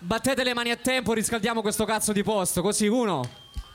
Battete le mani a tempo, riscaldiamo questo cazzo di posto. Così, uno.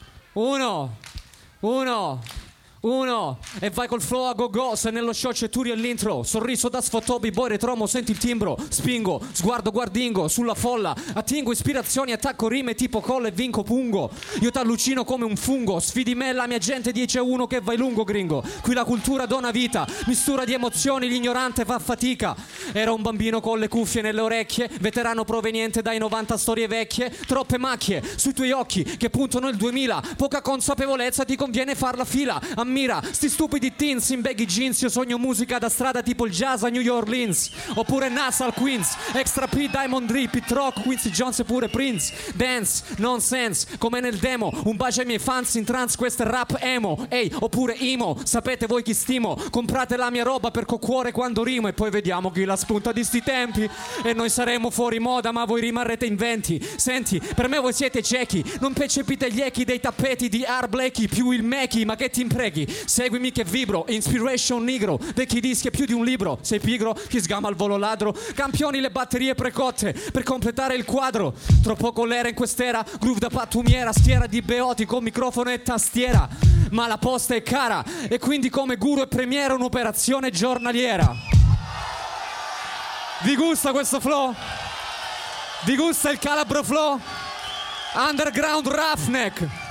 E vai col flow a go-go. Se nello show c'è Turi all'intro. Sorriso da sfotobi, boy retromo, senti il timbro. Spingo, sguardo guardingo sulla folla. Attingo ispirazioni, attacco rime tipo colla e vinco pungo. Io t'allucino come un fungo. Sfidi me la mia gente 10-1 che vai lungo gringo. Qui la cultura dona vita, mistura di emozioni, l'ignorante fa fatica. Era un bambino con le cuffie nelle orecchie, veterano proveniente dai 90 storie vecchie. Troppe macchie sui tuoi occhi che puntano il 2000. Poca consapevolezza, ti conviene far la fila. Ammira sti stupidi teens in baggy jeans. Io sogno musica da strada tipo il jazz a New Orleans. Oppure NASA al Queens, Extra P, Diamond D, Pit Rock, Quincy Jones e pure Prince. Dance, nonsense, come nel demo. Un bacio ai miei fans in trance, questo è rap emo. Ehi, oppure emo, sapete voi chi stimo. Comprate la mia roba per cuore quando rimo. E poi vediamo chi la spunta di sti tempi. E noi saremo fuori moda ma voi rimarrete in venti. Senti, per me voi siete ciechi, non percepite gli echi dei tappeti di Art Blakey. Più il Meki, ma che ti impreghi. Seguimi che vibro, inspiration negro. Vecchi dischi è più di un libro. Sei pigro, chi sgama al volo ladro. Campioni le batterie precotte per completare il quadro. Troppo collera in quest'era, groove da pattumiera. Schiera di beoti con microfono e tastiera. Ma la posta è cara e quindi come guru e premiere un'operazione giornaliera. Vi gusta questo flow? Vi gusta il calabro flow? Underground Roughneck.